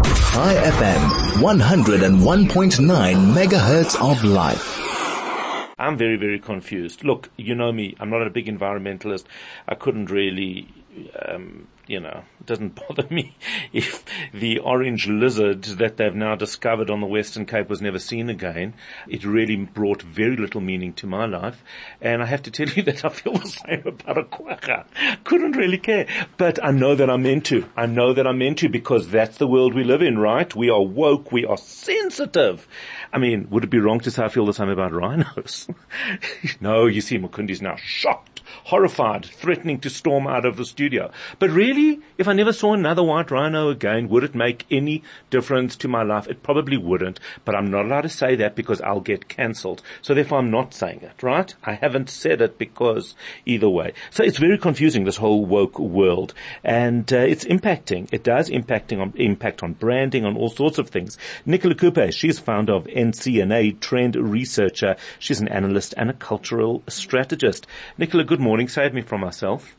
High FM, 101.9 megahertz of life. I'm very, very confused. Look, you know me. I'm not a big environmentalist. I couldn't really, it doesn't bother me if the orange lizard that they've now discovered on the Western Cape was never seen again. It really brought very little meaning to my life. And I have to tell you that I feel the same about a quagga. Couldn't really care. But I know that I'm meant to. I know that I'm meant to because that's the world we live in, right? We are woke. We are sensitive. I mean, would it be wrong to say I feel the same about rhinos? No, you see, Mukundi's now shocked, horrified, threatening to storm out of the studio. But really, if I never saw another white rhino again, would it make any difference to my life? It probably wouldn't, but I'm not allowed to say that because I'll get cancelled. So therefore I'm not saying it, right? I haven't said it because either way. So it's very confusing, this whole woke world. And it's impacting. It does impact on branding, on all sorts of things. Nicola Coupe, she's founder of NCNA, trend researcher. She's an analyst and a cultural strategist. Nicola, good morning. Save me from myself.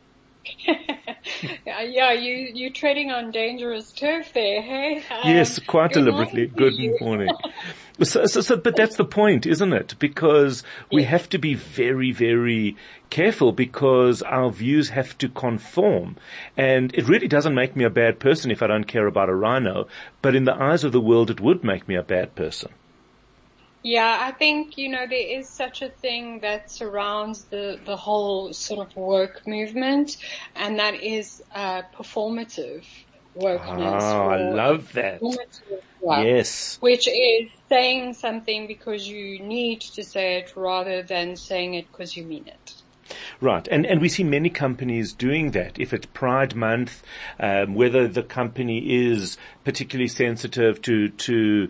Yeah, you're treading on dangerous turf there, hey? Yes, quite deliberately. Good morning. But that's the point, isn't it? Because we have to be very, very careful because our views have to conform. And it really doesn't make me a bad person if I don't care about a rhino. But in the eyes of the world, it would make me a bad person. Yeah, I think, there is such a thing that surrounds the whole sort of woke movement, and that is performative wokeness. Oh, I love that. Yes. Which is saying something because you need to say it rather than saying it because you mean it. Right. And we see many companies doing that. If it's Pride Month, whether the company is particularly sensitive to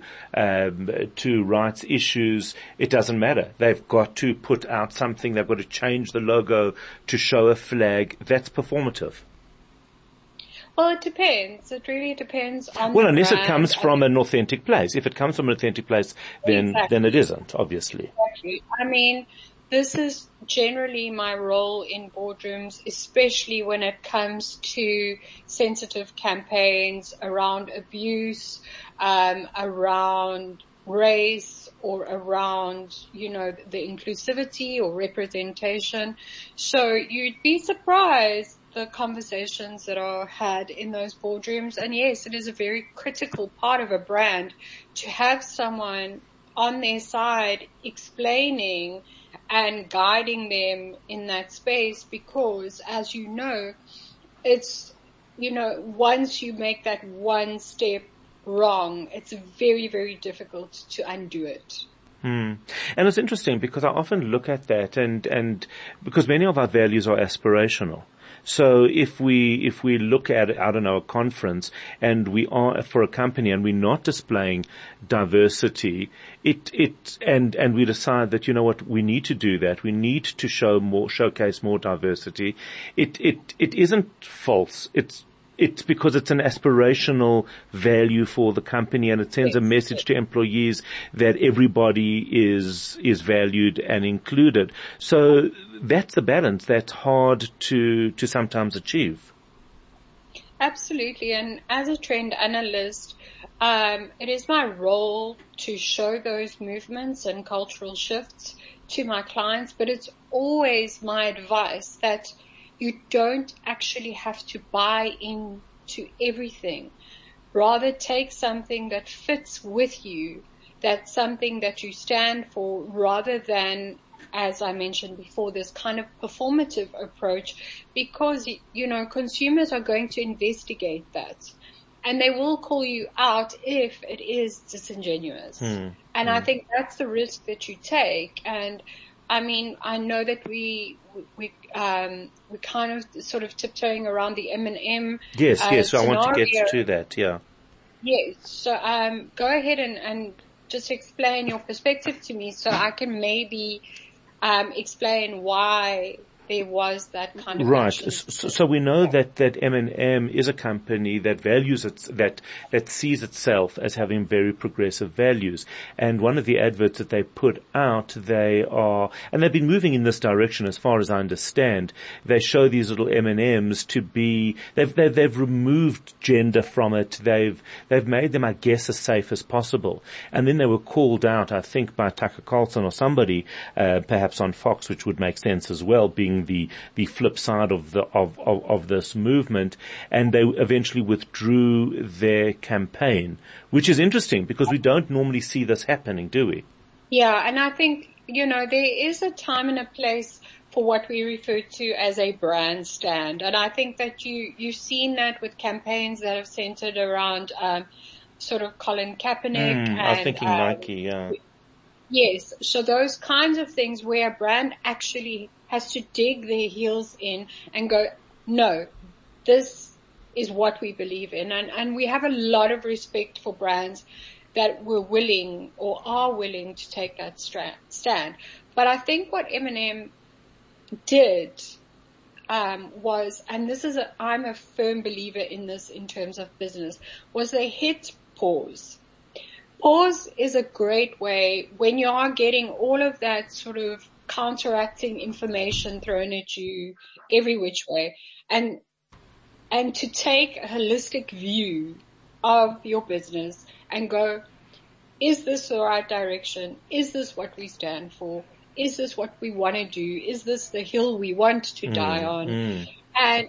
rights issues, it doesn't matter. They've got to put out something. They've got to change the logo to show a flag. That's performative. Well, it depends. It really depends on Well, unless it comes from an authentic place. If it comes from an authentic place, then it isn't, obviously. Exactly. I mean, this is generally my role in boardrooms, especially when it comes to sensitive campaigns around abuse, around race, or around, the inclusivity or representation. So you'd be surprised the conversations that are had in those boardrooms. And yes, it is a very critical part of a brand to have someone on their side explaining and guiding them in that space because, as you know, it's, once you make that one step wrong, it's very, very difficult to undo it. And it's interesting because I often look at that and because many of our values are aspirational. So if we look at, a conference and we are for a company and we're not displaying diversity, and we decide that, we need to do that. We need to showcase more diversity. It isn't false. It's because it's an aspirational value for the company and it sends a message to employees that everybody is valued and included. So that's the balance that's hard to sometimes achieve. Absolutely. And as a trend analyst, it is my role to show those movements and cultural shifts to my clients, but it's always my advice that you don't actually have to buy into everything. Rather take something that fits with you, that's something that you stand for, rather than, as I mentioned before, this kind of performative approach, because, consumers are going to investigate that. And they will call you out if it is disingenuous. And I think that's the risk that you take. And I mean, I know that we kind of sort of tiptoeing around the M&M. Yes. Scenario. I want to get to that. Yeah. Yes. So, go ahead and just explain your perspective to me so I can maybe, explain why there was that kind of Right. action. So we know that M&M is a company that values that sees itself as having very progressive values. And one of the adverts that they put out, and they've been moving in this direction as far as I understand. They show these little M&Ms to be, they've removed gender from it. They've made them, I guess, as safe as possible. And then they were called out, I think, by Tucker Carlson or somebody, perhaps on Fox, which would make sense as well, being the flip side of this movement, and they eventually withdrew their campaign, which is interesting because we don't normally see this happening, do we? Yeah, and I think, there is a time and a place for what we refer to as a brand stand. And I think that you've seen that with campaigns that have centered around, sort of Colin Kaepernick. I was thinking Nike, yeah. Yes. So those kinds of things where a brand actually has to dig their heels in and go, no, this is what we believe in. And we have a lot of respect for brands that were willing or are willing to take that stand. But I think what M&M did, was, and I'm a firm believer in this in terms of business, was they hit pause. Pause is a great way when you are getting all of that sort of counteracting information thrown at you every which way, and to take a holistic view of your business and go, is this the right direction? Is this what we stand for? Is this what we want to do? Is this the hill we want to die on? And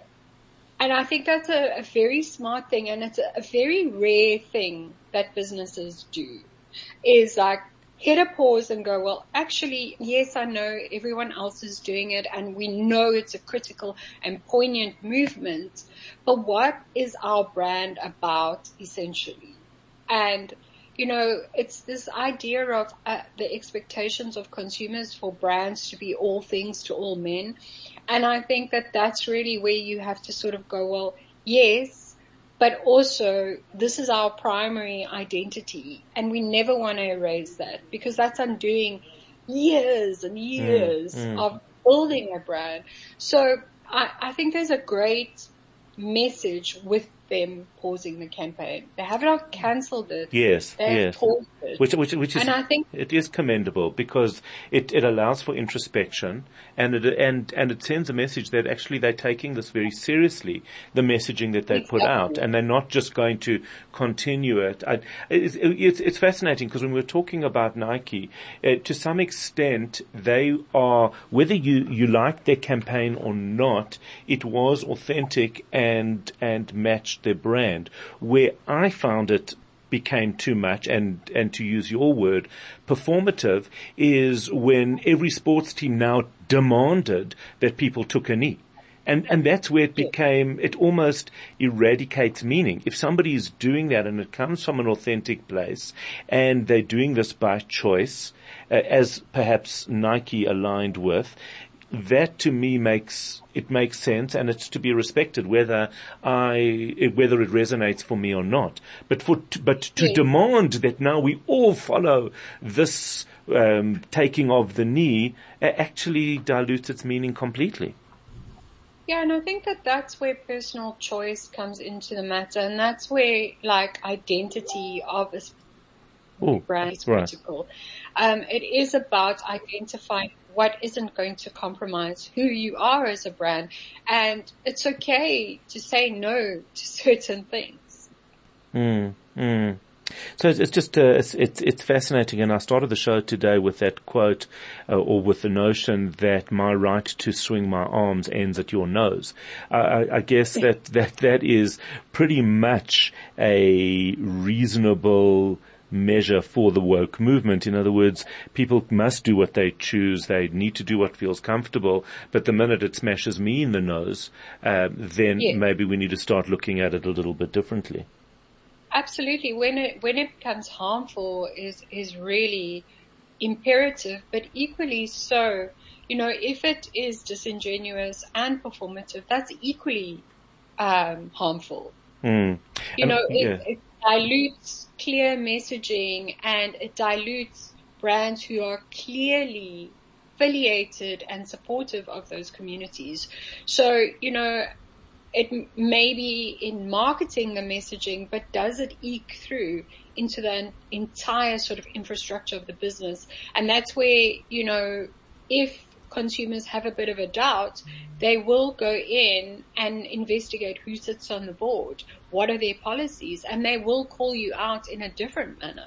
I think that's a very smart thing, and it's a very rare thing that businesses do, is like hit a pause and go, well, actually, yes, I know everyone else is doing it, and we know it's a critical and poignant movement, but what is our brand about essentially? And, it's this idea of the expectations of consumers for brands to be all things to all men. And I think that that's really where you have to sort of go, well, yes, but also this is our primary identity, and we never want to erase that, because that's undoing years and years of building a brand. So I think there's a great message with them pausing the campaign. They have not cancelled it. Yes, yes. Paused it. Which is, and I think it is commendable because it allows for introspection, and it sends a message that actually they're taking this very seriously, the messaging that they put out, and they're not just going to continue it. It's fascinating because when we're talking about Nike, to some extent they are, whether you like their campaign or not, it was authentic and matched their brand. Where I found it became too much, and to use your word, performative, is when every sports team now demanded that people took a knee. And that's where it almost eradicates meaning. If somebody is doing that and it comes from an authentic place and they're doing this by choice, as perhaps Nike aligned with, that to me makes sense, and it's to be respected whether it resonates for me or not. But to demand that now we all follow this taking of the knee actually dilutes its meaning completely. Yeah, and I think that that's where personal choice comes into the matter, and that's where identity of a brand is critical. It is about identifying what isn't going to compromise who you are as a brand. And it's okay to say no to certain things. So it's just, it's fascinating. And I started the show today with that quote, or with the notion that my right to swing my arms ends at your nose. I guess that is pretty much a reasonable measure for the woke movement. In other words, people must do what they choose. They need to do what feels comfortable. But the minute it smashes me in the nose, then maybe we need to start looking at it a little bit differently. Absolutely. When it becomes harmful is really imperative, but equally so, if it is disingenuous and performative, that's equally harmful. It dilutes clear messaging, and it dilutes brands who are clearly affiliated and supportive of those communities. So, it may be in marketing the messaging, but does it eke through into the entire sort of infrastructure of the business? And that's where, if consumers have a bit of a doubt, they will go in and investigate who sits on the board, what are their policies, and they will call you out in a different manner.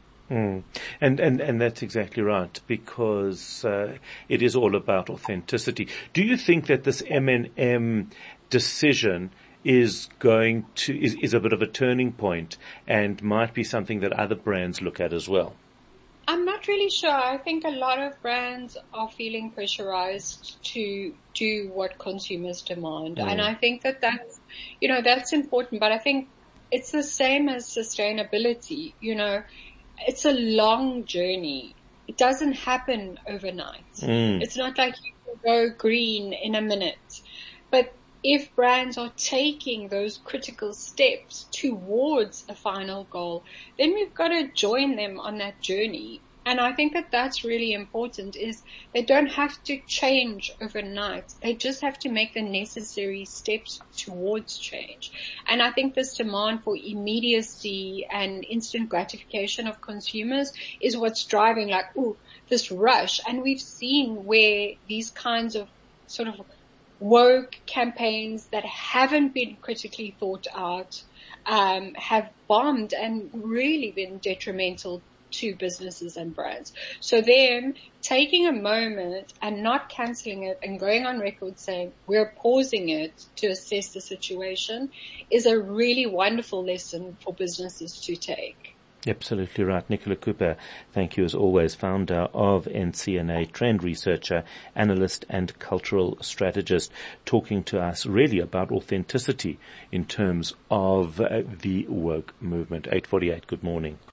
And that's exactly right, because it is all about authenticity. Do you think that this M&M decision is a bit of a turning point and might be something that other brands look at as well? I'm not really sure. I think a lot of brands are feeling pressurized to do what consumers demand. And I think that's important. But I think it's the same as sustainability. It's a long journey. It doesn't happen overnight. It's not like you can go green in a minute. But if brands are taking those critical steps towards a final goal, then we've got to join them on that journey. And I think that that's really important, is they don't have to change overnight. They just have to make the necessary steps towards change. And I think this demand for immediacy and instant gratification of consumers is what's driving this rush. And we've seen where these kinds of sort of woke campaigns that haven't been critically thought out have bombed and really been detrimental to businesses and brands. So then taking a moment and not cancelling it and going on record saying we're pausing it to assess the situation is a really wonderful lesson for businesses to take. Absolutely right. Nicola Cooper, thank you as always, founder of NCNA, trend researcher, analyst and cultural strategist, talking to us really about authenticity in terms of the woke movement. 8:48, good morning.